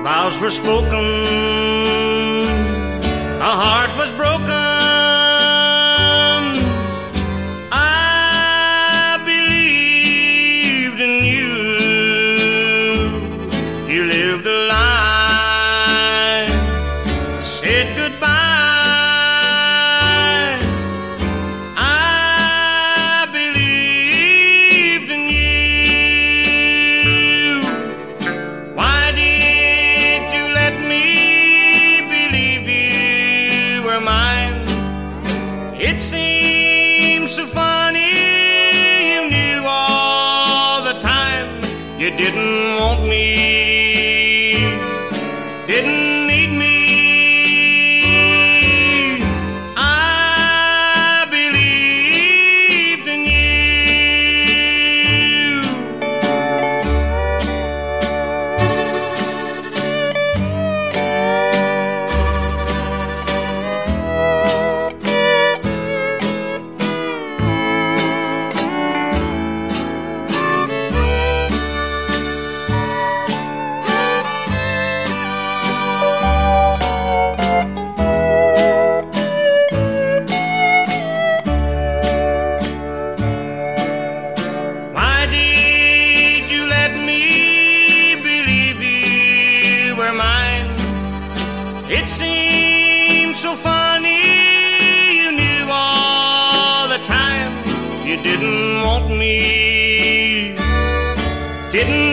vows were spoken, a heart was broken. I believed in you. You lived a lie, said goodbye. I believed in you. Why did you let me believe you were mine? It seems so funny. You knew all the time you didn't want me, didn't need me. I believed in you. Why did you let me believe you were mine? It seems so funny. You knew all the time you didn't want me, didn't